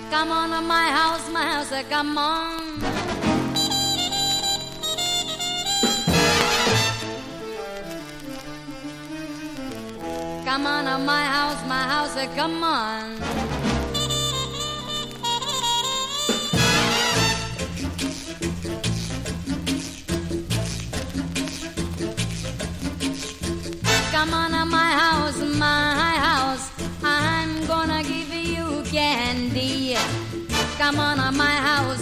Come on to my house, come on. Come on to my house, come on. Come on to my house, I'm gonna give you candy. Come on to my house,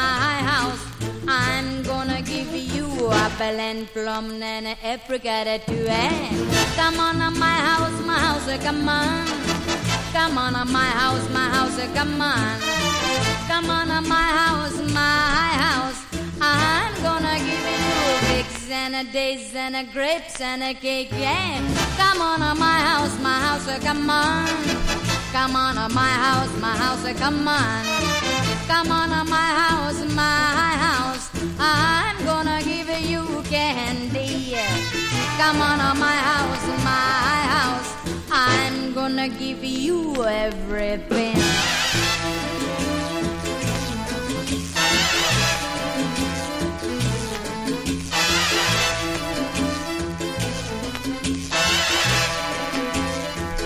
I'm gonna give you apple and plum and apricot too. Come on to my house, come on. Come on to my house, come on. Come on to my house, I'm gonna give you figs and a dates and a grapes and a cake, yeah. Come on to my house, come on. Come on to my house, come on. Come on to my house, I'm gonna give you candy. Come on to my house, I'm gonna give you everything.